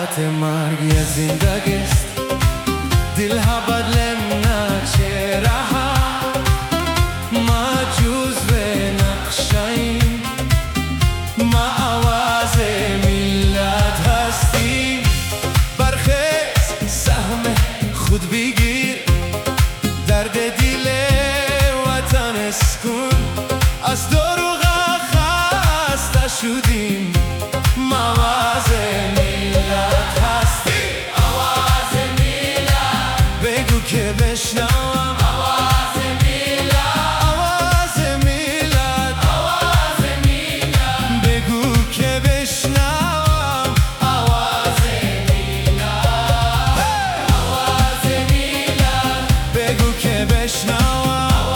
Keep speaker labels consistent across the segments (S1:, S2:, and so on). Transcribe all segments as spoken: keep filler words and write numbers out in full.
S1: ساعت مرگ یه زندگیست، دل ها بدلم نقشه رها، ما جزو نقشه‌ایم، ما آواز ملت هستیم. برخیز سهم خود بگیر، درد دل وطن اسکن، از دروغ خسته شدیم، ما آواز ملت هستیم. آواز ملت بگو که بشنوم، آواز ملت، آواز ملت، آواز ملت بگو که بشنوم، آواز ملت، آواز ملت بگو که بشنوم.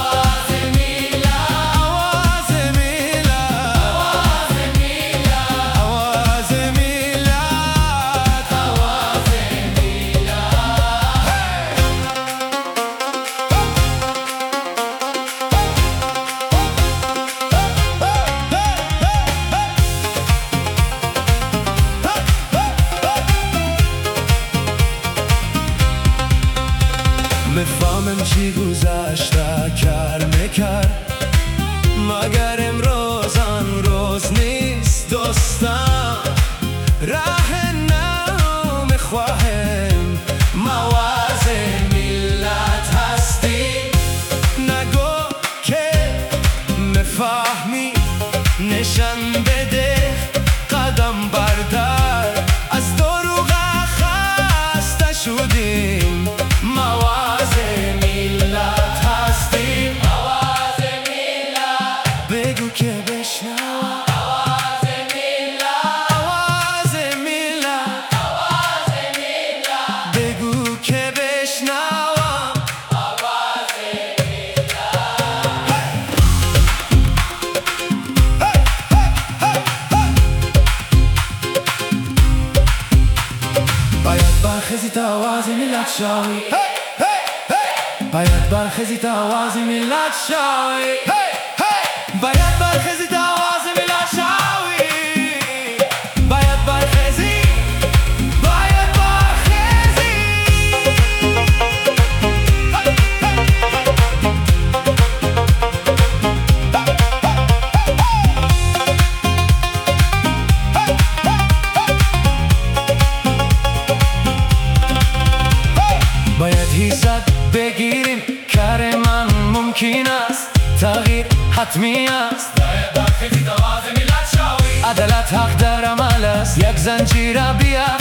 S1: مفهمم چی گذشته کرد میکرد، مگر امروز آن روز نیست دوستم. راه نو میخواهم، آواز ملت هستیم. نگو که مفهمی، نشان بده قدم بردار، از دروغ خسته شدیم، آواز ملت هستیم. آواز ملت بگو که بشنوم، آواز ملت، آواز ملت، آواز ملت بگو که بشنوم، آواز ملت. باید برخیزی تا آواز ملت شوی، باید برخیزی تا آواز ملت شوی، باید برخیزی تا آواز ملت شوی، باید برخیزی، باید برخیزی. باید حیثیت بگیریم، کار من ممکن است، تغییر حتمی است. باید برخیزی تا آواز ملت شوی، عدالت حق در عمل است، یک زنجیر بیا